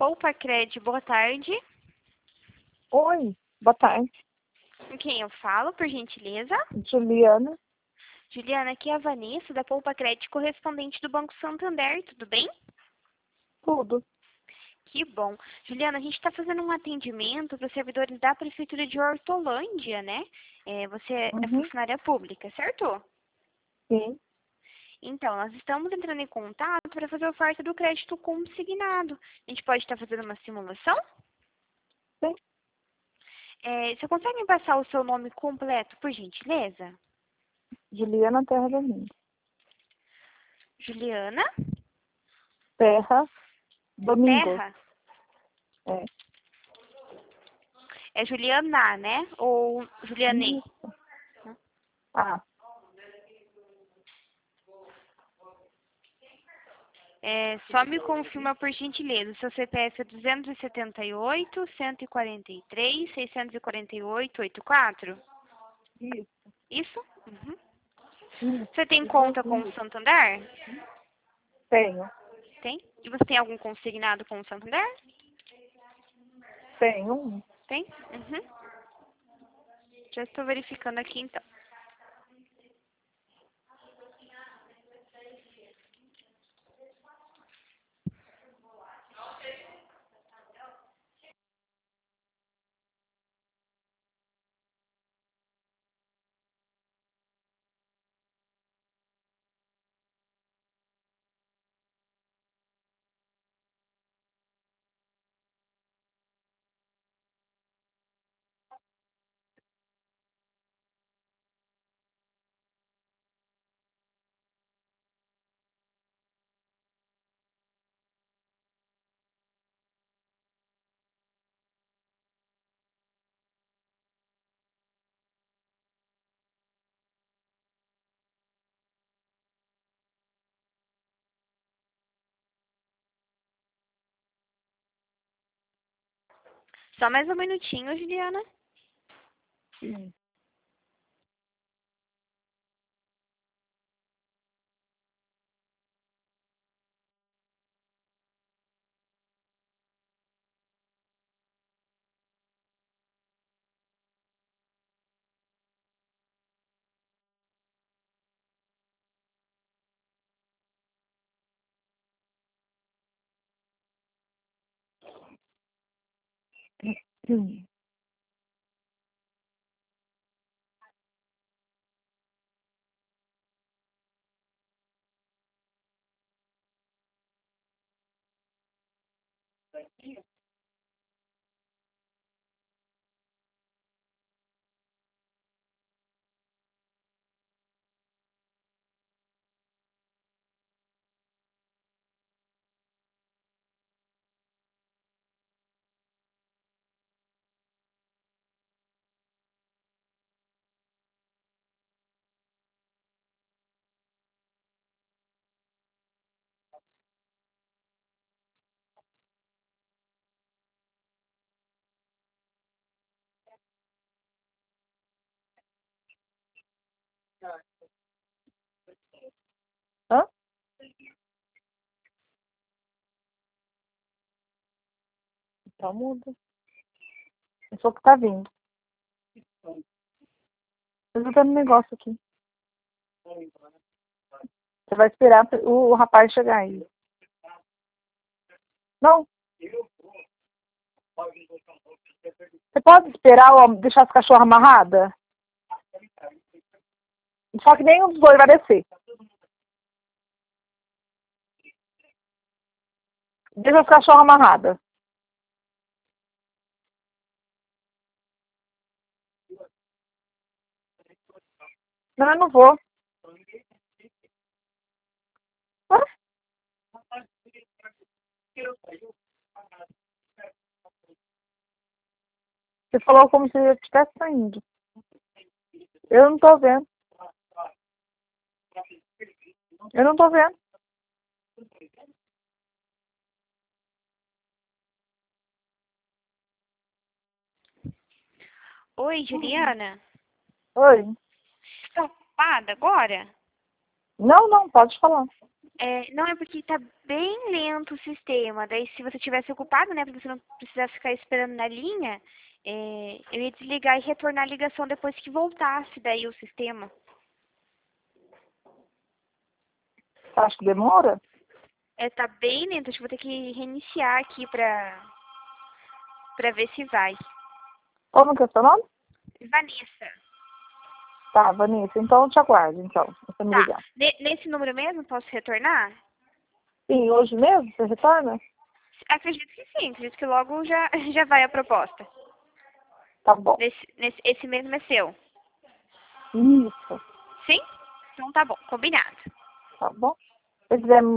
Poupa Cred, boa tarde. Oi, boa tarde. Com quem eu falo, por gentileza? Juliana. Juliana, aqui é a Vanessa, da Poupa Cred, correspondente do Banco Santander, tudo bem? Tudo. Que bom. Juliana, a gente está fazendo um atendimento para os servidores da Prefeitura de Hortolândia, né? Você é funcionária pública, certo? Sim. Então, nós estamos entrando em contato para fazer a oferta do crédito consignado. A gente pode estar fazendo uma simulação? Sim. Você consegue me passar o seu nome completo, por gentileza? Juliana Terra Domingo. Juliana? Terra Domingo. Terra? É. É Juliana, né? Ou Juliane? Isso. Ah, Só me confirma, por gentileza, o seu CPF é 278, 143, 648, 84? isso. Isso? Uhum. Isso. Você tem conta com o Santander? Tenho. Tem? E você tem algum consignado com o Santander? Tenho. Tem? Uhum. Já estou verificando aqui, então. Só mais um minutinho, Juliana. Sim. Sim. Hã? Então muda. Eu sou que tá vindo. Eu tô dando negócio aqui. Você vai esperar o rapaz chegar aí. Não. Você pode esperar deixar as cachorras amarradas? Só que nenhum dos dois vai descer. Deixa as cachorras amarradas. Não, eu não vou. Hã? Você falou como se eu estivesse saindo. Eu não tô vendo. Eu não tô vendo. Oi, Juliana. Oi. Está ocupada agora? Não, pode falar. Não, é porque tá bem lento o sistema. Daí, se você tivesse ocupado, né, pra você não precisar ficar esperando na linha, eu ia desligar e retornar a ligação depois que voltasse daí o sistema. Você acha que demora? Tá bem lento. Acho que vou ter que reiniciar aqui pra ver se vai. Como que é o seu nome? Vanessa. Tá, Vanessa. Então eu te aguardo, então. Você me Tá. ligar. Nesse número mesmo, posso retornar? Sim, hoje mesmo? Você retorna? Acredito que sim. Acredito que logo já, já vai a proposta. Tá bom. Esse mesmo é seu. Isso. Sim? Então tá bom. Combinado. Tá bom. Se quiser